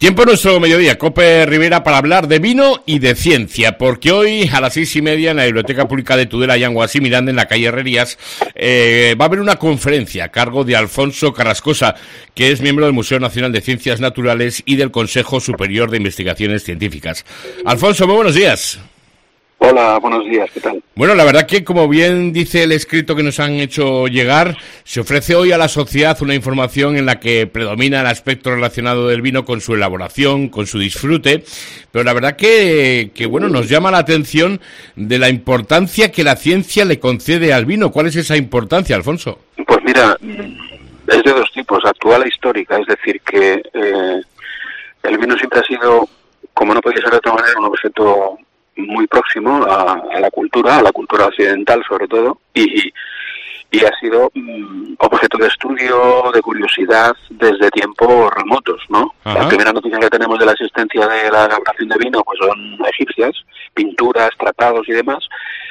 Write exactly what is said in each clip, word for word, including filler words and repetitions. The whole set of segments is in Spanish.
Tiempo en nuestro mediodía, Cope Rivera, para hablar de vino y de ciencia, porque hoy a las seis y media en la Biblioteca Pública de Tudela, Yanguas y Miranda, en la calle Herrerías, eh, va a haber una conferencia a cargo de Alfonso Carrascosa, que es miembro del Museo Nacional de Ciencias Naturales y del Consejo Superior de Investigaciones Científicas. Alfonso, muy buenos días. Hola, buenos días, ¿qué tal? Bueno, la verdad que, como bien dice el escrito que nos han hecho llegar, se ofrece hoy a la sociedad una información en la que predomina el aspecto relacionado del vino con su elaboración, con su disfrute, pero la verdad que, que bueno, nos llama la atención de la importancia que la ciencia le concede al vino. ¿Cuál es esa importancia, Alfonso? Pues mira, es de dos tipos, actual e histórica, es decir, que eh, el vino siempre ha sido, como no podía ser de otra manera, un objeto muy próximo a, a la cultura, a la cultura occidental sobre todo, y, y ha sido um, objeto de estudio, de curiosidad desde tiempos remotos, ¿no? Ajá. La primera noticia que tenemos de la existencia de la elaboración de vino pues son egipcias, pinturas, tratados y demás,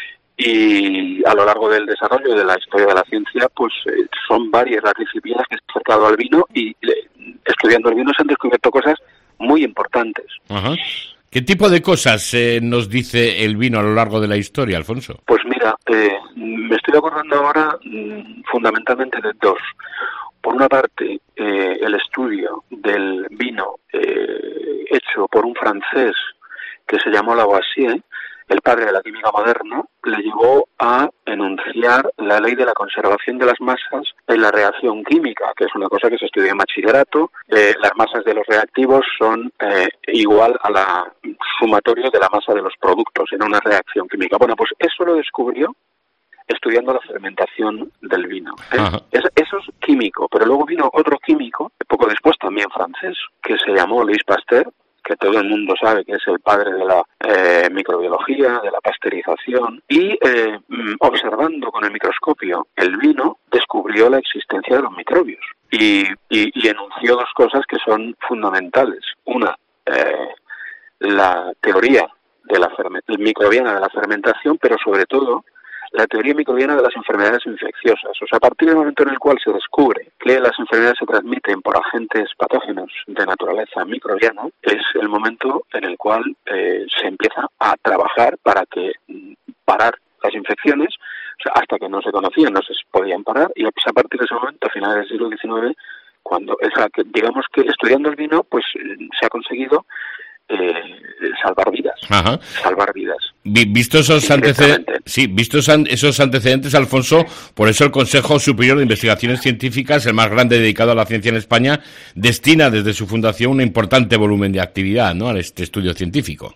y a lo largo del desarrollo de la historia de la ciencia pues eh, son varias las disciplinas que se han acercado al vino y eh, estudiando el vino se han descubierto cosas muy importantes. Ajá. ¿Qué tipo de cosas eh, nos dice el vino a lo largo de la historia, Alfonso? Pues mira, eh, me estoy acordando ahora mmm, fundamentalmente de dos. Por una parte, eh, el estudio del vino eh, hecho por un francés que se llamó Lavoisier, el padre de la química moderna, le llevó a enunciar la ley de la conservación de las masas en la reacción química, que es una cosa que se estudia en bachillerato. Eh, las masas de los reactivos son eh, igual a la sumatorio de la masa de los productos en una reacción química. Bueno, pues eso lo descubrió estudiando la fermentación del vino. ¿eh? Es, eso es químico, pero luego vino otro químico, poco después también francés, que se llamó Louis Pasteur, que todo el mundo sabe que es el padre de la eh, microbiología, de la pasteurización, y eh, observando con el microscopio el vino, descubrió la existencia de los microbios y, y, y enunció dos cosas que son fundamentales. Una, eh, la teoría de la ferme- microbiana de la fermentación, pero sobre todo la teoría microbiana de las enfermedades infecciosas. O sea, a partir del momento en el cual se descubre que las enfermedades se transmiten por agentes patógenos de naturaleza microbiana, es el momento en el cual eh, se empieza a trabajar para que parar las infecciones, o sea, hasta que no se conocían, no se podían parar, y pues a partir de ese momento, a finales del siglo diecinueve, cuando, o sea, que digamos que estudiando el vino, pues se ha conseguido Eh, salvar vidas. Ajá. Salvar vidas. Visto esos antecedentes, sí, vistos esos antecedentes, Alfonso, por eso el Consejo Superior de Investigaciones Científicas, el más grande dedicado a la ciencia en España, destina desde su fundación un importante volumen de actividad, ¿no?, a este estudio científico.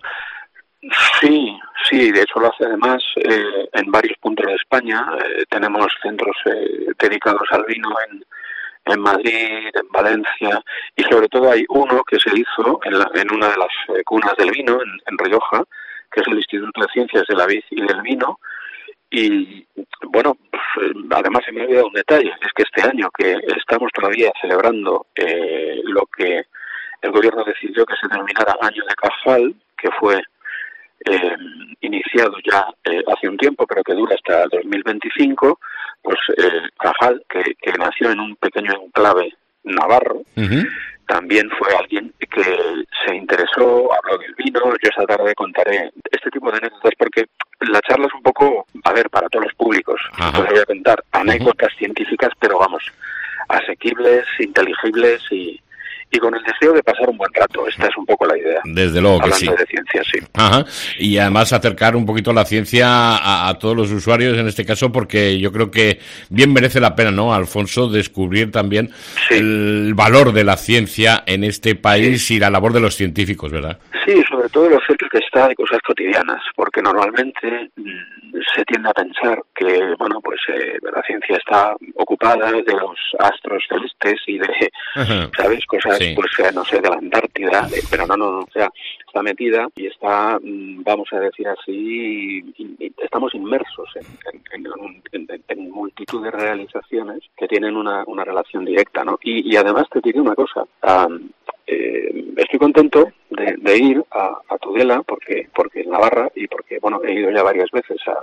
Sí, sí, de hecho lo hace además eh, en varios puntos de España. Eh, tenemos centros eh, dedicados al vino en en Madrid, en Valencia, y sobre todo hay uno que se hizo en, la, en una de las eh, cunas del vino, en, en Rioja, que es el Instituto de Ciencias de la Vid y del Vino, y bueno, pues, además se me ha olvidado un detalle, es que este año que estamos todavía celebrando eh, lo que el gobierno decidió que se denominara Año de Cajal, que fue eh, iniciado ya eh, hace un tiempo, pero que dura hasta dos mil veinticinco, pues eh, Cajal, que, que nació en un pequeño enclave navarro, uh-huh. también fue alguien que se interesó, habló del vino. Yo esta tarde contaré este tipo de anécdotas porque la charla es un poco, a ver, para todos los públicos. Uh-huh. Os voy a contar anécdotas uh-huh. científicas, pero vamos, asequibles, inteligibles y, y con el deseo de pasar un buen rato. Esta es un poco la idea. Desde luego que sí. Hablando de ciencia, sí. Ajá. Y además acercar un poquito la ciencia a, a todos los usuarios en este caso, porque yo creo que bien merece la pena, ¿no, Alfonso, descubrir también sí. el valor de la ciencia en este país sí. y la labor de los científicos, ¿verdad? Sí, sobre todo lo cerca que está de cosas cotidianas, porque normalmente mmm, se tiende a pensar que, bueno, pues eh, la ciencia está ocupada de los astros celestes y de, Ajá. ¿sabes?, cosas, sí. pues, eh, no sé, de la Antártida, de, pero no, no, no, o sea, está metida y está, mmm, vamos a decir así, y, y estamos inmersos en, en, en, en, en multitud de realizaciones que tienen una, una relación directa, ¿no? Y, y además te diré una cosa, um, eh, estoy contento de, de ir a, a Tudela porque porque en Navarra y porque bueno he ido ya varias veces a,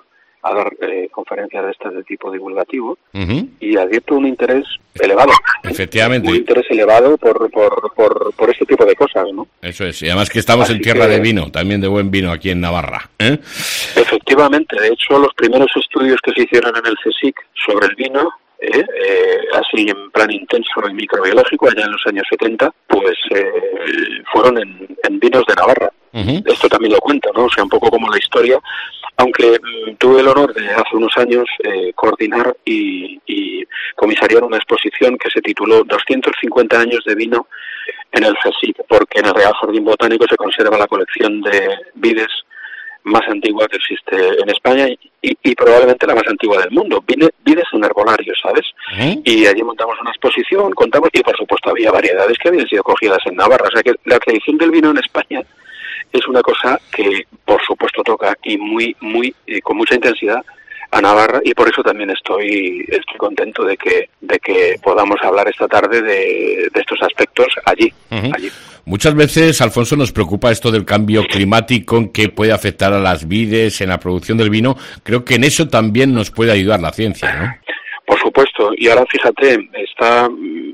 a dar eh, conferencias de estas de tipo divulgativo, uh-huh. y advierto un interés elevado. Efectivamente. Un interés elevado por, por, por, por este tipo de cosas, ¿no? Eso es, y además que estamos Así en tierra que, de vino, también de buen vino aquí en Navarra, ¿eh? Efectivamente, de hecho los primeros estudios que se hicieron en el CSIC sobre el vino, Eh, eh, así en plan intenso y microbiológico, allá en los años setenta, pues eh, fueron en, en vinos de Navarra. Uh-huh. Esto también lo cuento, ¿no? O sea, un poco como la historia, aunque mm, tuve el honor de hace unos años eh, coordinar y, y comisariar una exposición que se tituló doscientos cincuenta años de vino en el CSIC, porque en el Real Jardín Botánico se conserva la colección de vides más antigua que existe en España y, y probablemente la más antigua del mundo. Vine, vides en herbolarios, ¿sabes? ¿Eh? Y allí montamos una exposición, contamos, y por supuesto había variedades que habían sido cogidas en Navarra. O sea que la tradición del vino en España es una cosa que por supuesto toca y muy, muy, y con mucha intensidad a Navarra, y por eso también estoy estoy contento de que de que podamos hablar esta tarde de, de estos aspectos allí, uh-huh. allí. Muchas veces, Alfonso, nos preocupa esto del cambio climático que puede afectar a las vides en la producción del vino. Creo que en eso también nos puede ayudar la ciencia, ¿no? Por supuesto, y ahora fíjate, está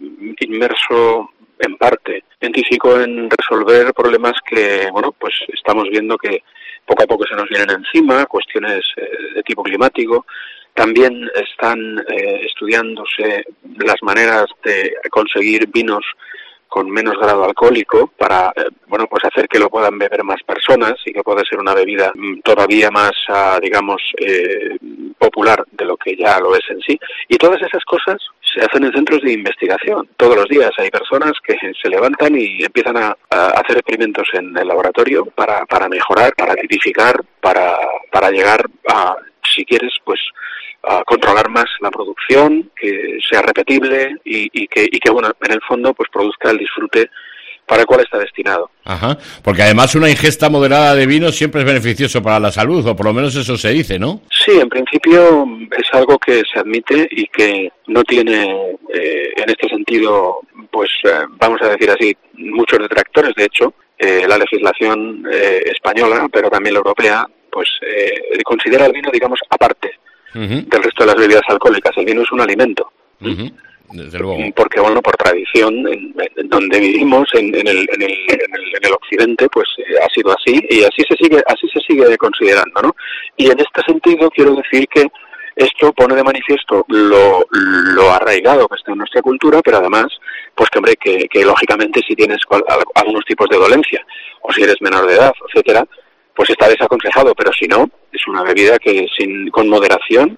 inmerso en parte científico en resolver problemas que, bueno, pues estamos viendo que poco a poco se nos vienen encima, cuestiones eh, de tipo climático. También están eh, estudiándose las maneras de conseguir vinos con menos grado alcohólico para, eh, bueno, pues hacer que lo puedan beber más personas y que pueda ser una bebida todavía más, uh, digamos, eh, popular de lo que ya lo es en sí. Y todas esas cosas se hacen en centros de investigación. Todos los días hay personas que se levantan y empiezan a, a hacer experimentos en el laboratorio para, para mejorar, para tipificar, para, para llegar a, si quieres, pues a controlar más la producción, que sea repetible y, y que y que bueno, en el fondo pues produzca el disfrute para el cual está destinado. Ajá, porque además una ingesta moderada de vino siempre es beneficioso para la salud, o por lo menos eso se dice, ¿no? Sí, en principio es algo que se admite y que no tiene eh, en este sentido, pues eh, vamos a decir así, muchos detractores. De hecho, eh, la legislación eh, española, pero también la europea, pues eh, considera el vino, digamos, aparte Uh-huh. del resto de las bebidas alcohólicas. El vino es un alimento. Uh-huh. Desde luego. Porque, bueno, por tradición, en, en donde vivimos, en, en, el, en, el, en, el, en el occidente, pues eh, ha sido así, y así se sigue así se sigue considerando, ¿no? Y en este sentido quiero decir que esto pone de manifiesto lo, lo arraigado que está en nuestra cultura, pero además, pues que, hombre, que, que lógicamente si tienes cual, algunos tipos de dolencia, o si eres menor de edad, etcétera, pues está desaconsejado, pero si no, es una bebida que sin con moderación,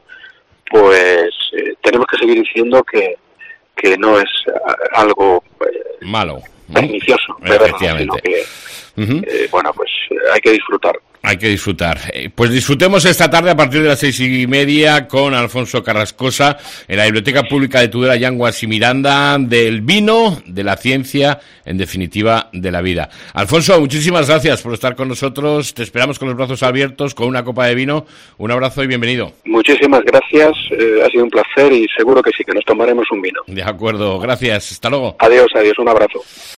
pues eh, tenemos que seguir diciendo que, que no es algo eh, malo, pernicioso, ¿no? Efectivamente. Sino que, uh-huh. eh, bueno, pues hay que disfrutar. Hay que disfrutar. Pues disfrutemos esta tarde a partir de las seis y media con Alfonso Carrascosa en la Biblioteca Pública de Tudela, Yanguas y Miranda, del vino, de la ciencia, en definitiva, de la vida. Alfonso, muchísimas gracias por estar con nosotros. Te esperamos con los brazos abiertos, con una copa de vino. Un abrazo y bienvenido. Muchísimas gracias. Eh, ha sido un placer y seguro que sí, que nos tomaremos un vino. De acuerdo. Gracias. Hasta luego. Adiós, adiós. Un abrazo.